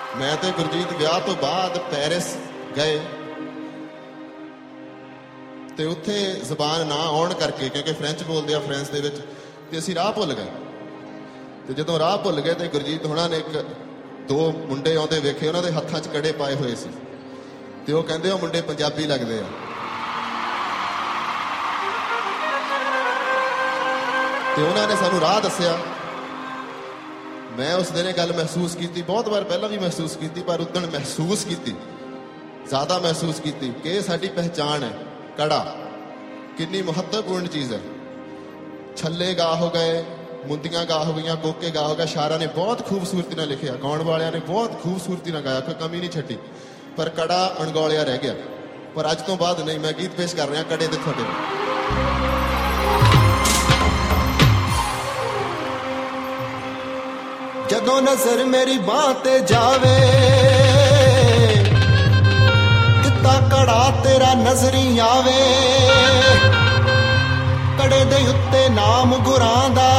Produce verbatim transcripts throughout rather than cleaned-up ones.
मैं तो गुरजीत विआह तो बाद पैरिस गए ते उत्थे जबान ना आउण करके क्योंकि फ्रेंच बोलते हैं फ्रांस दे विच ते असीं राह भुल गए ते जदों राह भुल गए तो गुरजीत हुणां ने एक दो मुंडे आउंदे वेखे उन्हां दे हत्थां 'च कड़े पाए होए सी ते ओह कहंदे ओह मुंडे पंजाबी लगदे आ ते उन्हां ने सानूं राह दस्सिया। मैं उस दिन गल महसूस की बहुत बार पहला भी महसूस की पर उदण महसूस की ज़्यादा महसूस की कि साडी पहचान है। कड़ा कितनी महत्वपूर्ण चीज़ है। छल्ले गा हो गए मुंदियां गा हो गई कोके गा हो गया शारा ने बहुत खूबसूरती नाल लिखिया गाउण वालियां ने बहुत खूबसूरती नाल गाया कोई कमी नहीं छड्डी पर कड़ा अणगौलिया रह गया। पर अज तो बाद नहीं मैं गीत पेश कर रहा कड़े दे तुहाडे जदों नजर मेरी बाह ते जावे किता कड़ा तेरा नजरी आवे कड़े दे उत्ते नाम गुरां दा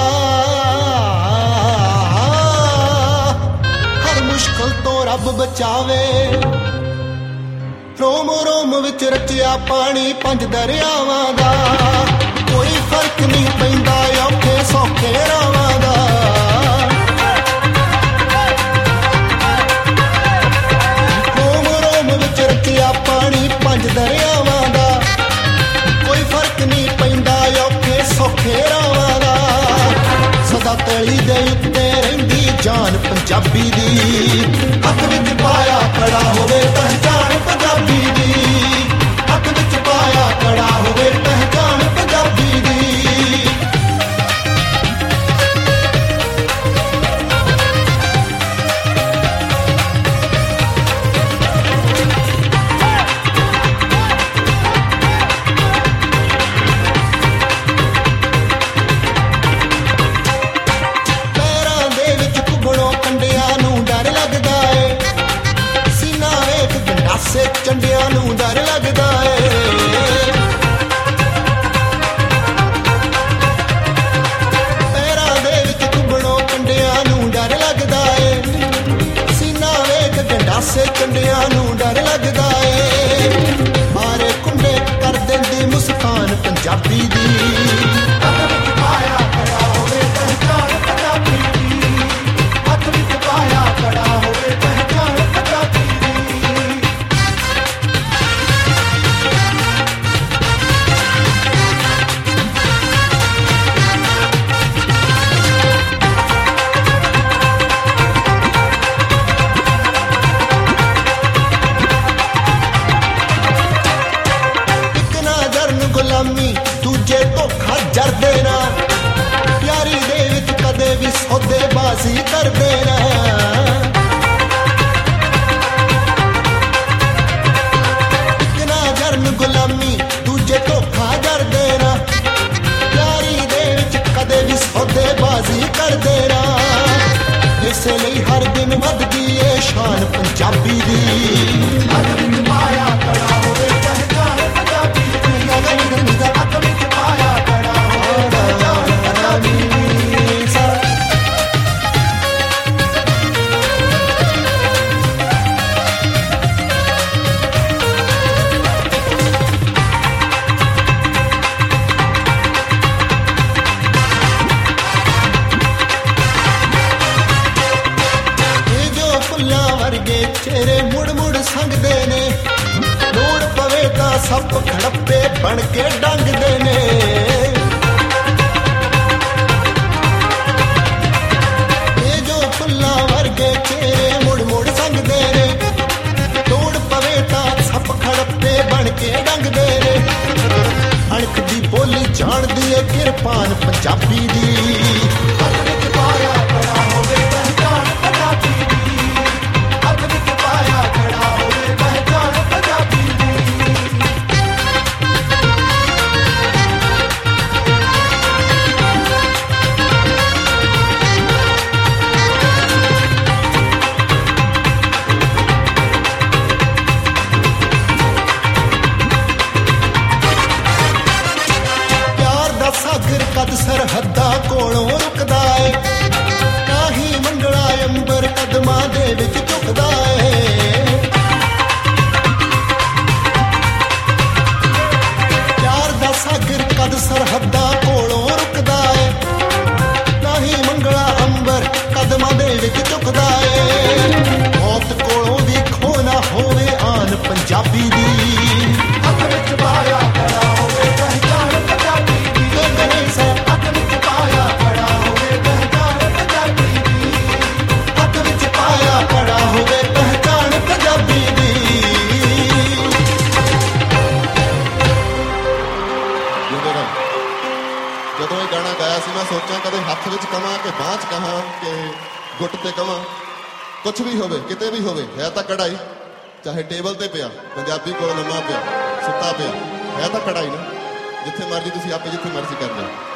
हर मुश्किल तो रब बचावे। रोम रोम विच रचिया पानी पंज दरियावां दा कोई फर्क नहीं पैंदा औखे सौखे रावां दा। पानी पंज दरियावां दा कोई फर्क नहीं पैंदा औखे सौखे रावां दा। सदा तली दे उत्ते रहिंदी जान पंजाबी दी हथ विच पाया कड़ा होवे पहचान पंजाबी दी हथ विच पाया कड़ा होवे पहचान पंजाबी दी। चंडिया नूं डर लगदा है पैरां दे विच कुबड़ों कंडिया नूं डर लगदा है सीना वेख गंडासे चंडिया नूं डर लगदा है मारे कुंडे कर देंदी मुस्कान पंजाबी दी। हथ विच पाया कड़ा होवे पहचान पंजाबी दी हथ विच पाया कड़ा होवे पहचान पंजाबी दी। गुलामी दूजे धोखा जर देना प्यारी दे विच कदे भी सौदेबाजी कर देना। इक ना जरन गुलामी दूजे धोखा जर देना प्यारी दे विच कदे भी सौदेबाजी कर देना। इसलिए हर दिन वधदी है शान पंजाबी दी। हथ विच पाया कड़ा होवे पहचान पंजाबी हथ विच पाया कड़ा होवे पहचान पंजाबी दी। वर्गे चेहरे मुड़ मुड़ संगदे ने लोड़ पवे तां सप खड़प्पे बन के डंगदे ने। ये जो फुल्लां वर्गे चेहरे मुड़ मुड़ संगदे ने लोड़ पवे तां सप खड़प्पे बन के डंगदे ने। अणख दी बोली जाणदी है किरपान पंजाबी दी। हथ विच पाया कड़ा होवे पहचान पंजाबी दी हथ विच पाया कड़ा होवे पहचान पंजाबी दी। प्यार दा सागर कद सरहदा कोलों रुकदा है काही मंडला अंबर कदमां दे विच झुकदा ਹੱਥ ਵਿੱਚ ਕਵਾਂ ਕਿ ਬਾਂਹ 'ਚ ਕਹਾਂ ਕਿ ਗੁੱਟ ਤੇ ਕਵਾਂ, ਕੁਛ ਵੀ ਹੋਵੇ, ਕਿਤੇ ਵੀ ਹੋਵੇ, ਹੈ ਤਾਂ ਕਢਾਈ। ਚਾਹੇ ਟੇਬਲ ਤੇ ਪਿਆ, ਪੰਜਾਬੀ ਕੋਲ ਲੰਮਾ ਪਿਆ, ਸੁੱਤਾ ਪਿਆ, ਹੈ ਤਾਂ ਕਢਾਈ ਨਾ। ਜਿੱਥੇ ਮਰਜੀ ਤੁਸੀਂ ਆਪੇ ਜਿੱਥੇ ਮਰਜੀ ਕਰ ਲਓ।